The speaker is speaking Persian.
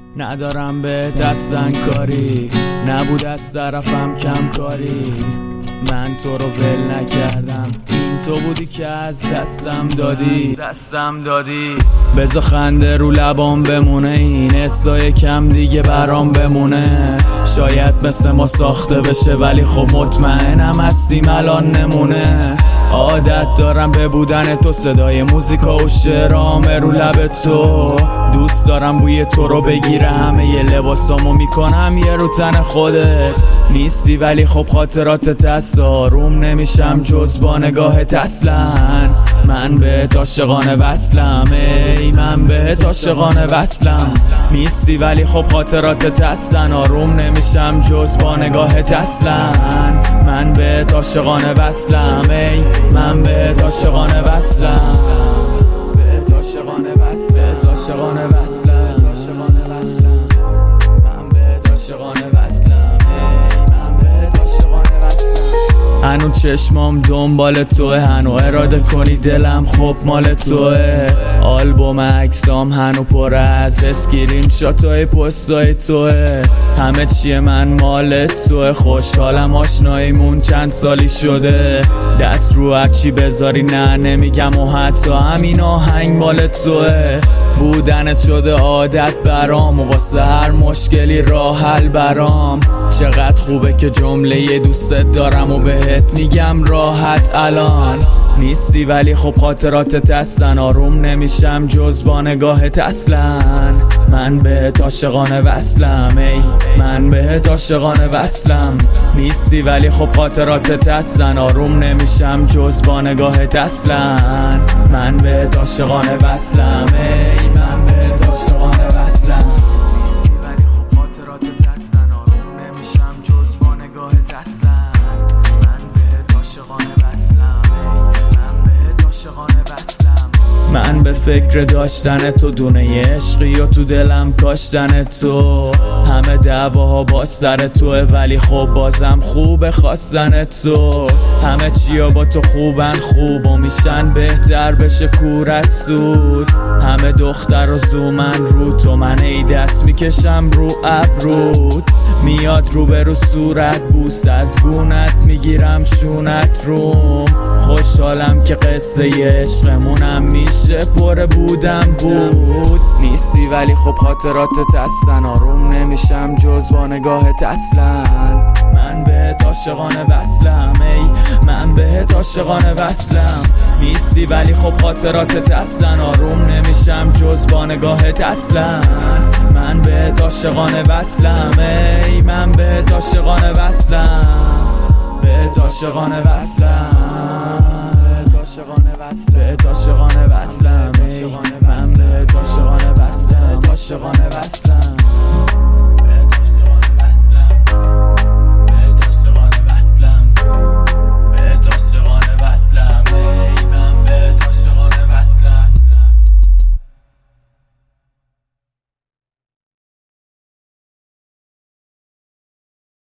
ندارم به دستن کاری، نبود از طرفم کم کاری. من تو رو ول نکردم، این تو بودی که از دستم دادی. بذار خنده رو لبام بمونه، این حسای کم دیگه برام بمونه. شاید مثل ما ساخته بشه ولی خب مطمئنم هستیم الان نمونه. عادت دارم به بودن تو، صدای موزیکا و شعرامه رو لب تو. دوست دارم بوی تو رو بگیره، همه ی لباسامو میکنم یه رو تن خودت. نیستی ولی خب خاطراتت هست، آروم نمیشم جز با نگاهت اصلا. من بهت عاشقانه وصلم، ای من بهت عاشقانه وصلم. نیستی ولی خب خاطراتت هستن، آروم نمیشم جز با نگاهت اصلا. من بهت عاشقانه وصلم، ای من بهت عاشقانه وصلم. بهت عاشقانه وصلم، بهت عاشقانه وصلم. من بهت عاشقانه وصلم، ای من بهت عاشقانه وصلم. هنو چشمام دنبال توه، هنو اراده کنی دلم خب مال توه. آلبوم عکسام هنو پر از اسکرین شاتای پستای توه. همه چیه من مال توه، خوشحالم آشناییمون چند سالی شده. دست رو هرچی بذاری نه نمیگم و حتی همین آهنگ مال توه. بودنت شده عادت برام و واسه هر مشکلی راه حل برام. چقدر خوبه که جمله دوستت دارم و بهت میگم راحت الان. نیستی ولی خب خاطراتت هستن، آروم نمیشم جز با نگاهت اصلا. من بهت عاشقانه وصلم، ای من بهت عاشقانه وصلم. نیستی ولی خب خاطراتت هستن، آروم نمیشم جز با نگاهت اصلا. من بهت عاشقانه وصلم، ای من بهت عاشقانه وصلم. نیستی ولی خب خاطراتت هستن، آروم نمیشم جز با نگاهت اصلا. من بهت عاشقانه وصلم، ای من بهت عاشقانه وصلم. من به فکر داشتن تو، دونه عشقی و تو دلم کاشتن تو. همه دعواها با سر توه ولی خب بازم خوبه خواستن تو. همه چیا با تو خوبن خوب و میشن بهتر بشه کور از سود. همه دختر و زومن رو تو، من ای دست میکشم رو ابرود. میاد رو به رو صورت بوس، از گونت میگیرم شونت روم. خوشحالم که قصه عشقمونم میشه پر بودم بود. نیستی ولی خب خاطراتت هستن، آروم نمیشم جز با نگاهت اصلا. من بهت عاشقانه وصلم، ای من بهت عاشقانه وصلم. نیستی ولی خب خاطراتت هستن، آروم نمیشم جز با نگاهت اصلا. من بهت عاشقانه وصلم، ای من بهت عاشقانه وصلم. بهت عاشقانه وصلم، بهت عاشقانه وصلم، ای من بهت عاشقانه وصلم، عاشقانه وصلم.